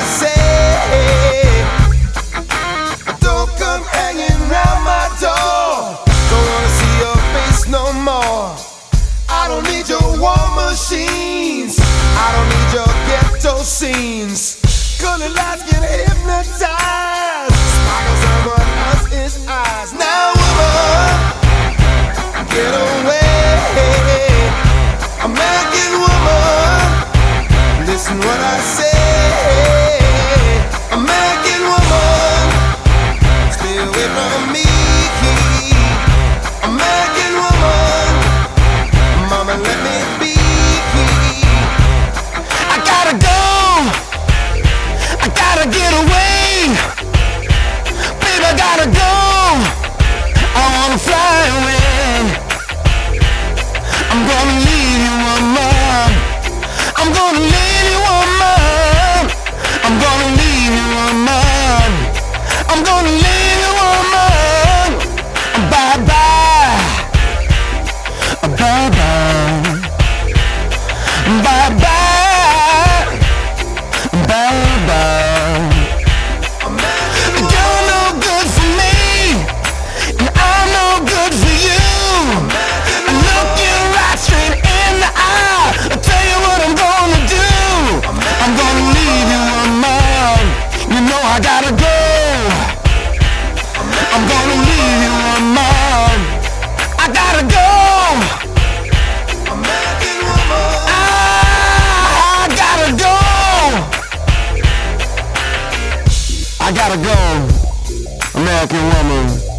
say. Don't come hanging round my door. Don't wanna see your face no more. I don't need your war machines. I don't need your ghetto scenes. Colored lights can hypnotize. Sparkle someone else's eyes. Now woman, get away. American woman, listen what I say. American woman, stay away from me. American woman, mama let me be. I gotta go, I gotta get away. Baby, I gotta go, I wanna fly away. I'm gonna leave you, woman. I'm gonna leave you, woman. I'm gonna leave you, woman. I'm gonna leave you, woman. Bye bye. Bye bye. Bye bye. Bye bye. You're no good for me, and I'm no good for you. Look you right straight in the eye. I'll tell you what I'm gonna do. I'm gonna leave you, woman. You know I gotta go. I'm gonna leave you, woman. I gotta go. American woman. I gotta go. I gotta go. American woman.